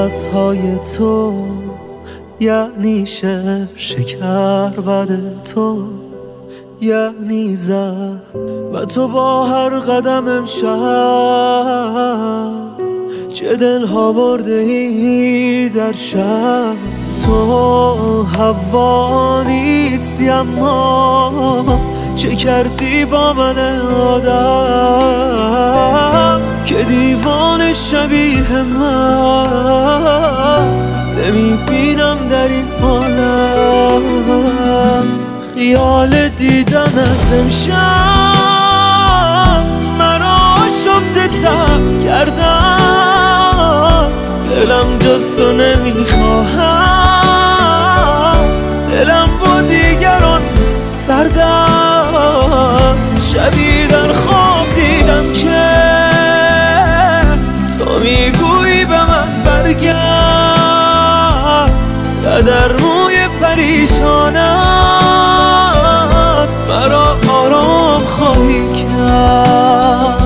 نفسهای تو یعنی شکر بد تو یعنی زهر و تو با هر قدم امشب چه دلها برده ای در شب. تو هوا نیستی اما چه کردی با من آدم که دیوانه شبیه من نمیبینم در این عالم. خیال دیدنت امشب منو شفته تر کردم، دلم جز تو نمیخواهم، دلم با دیگران سردم. شبی در خواب دیدم که تو میگویی به من برگرد و در موی پریشانت مرا آرام خواهی کرد.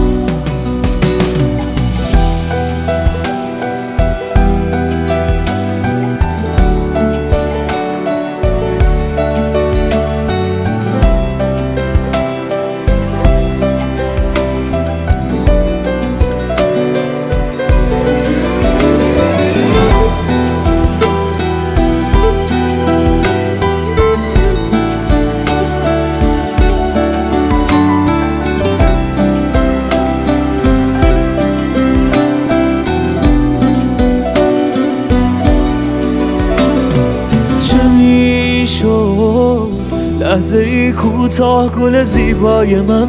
لحظه ای کوتاه گل زیبای من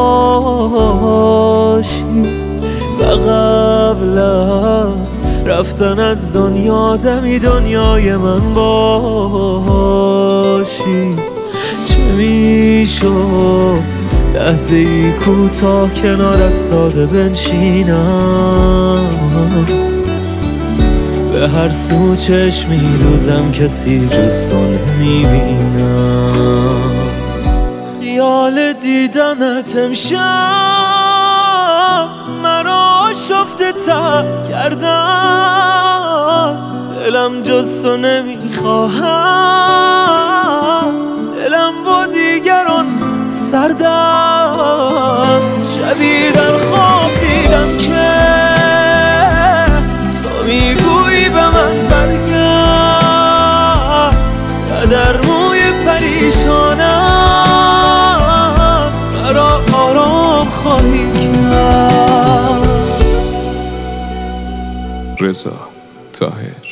باشی و قبل از رفتن از دنیا دمی دنیای من باشی. چه میشد لحظه ای کوتاه کنارت ساده بنشینم، به هر سو چشمی دوزم کسی جز تو نمیبینم. خیال دیدنت امشب مرا شفته تر کردم، دلم جز تو نمیخواهم، دلم با دیگران سردم. شبی در خواب دیدم که تو میگویی به من برگرد و در موی پریشانت مرا آرام خواهی کرد. رضا طاهر.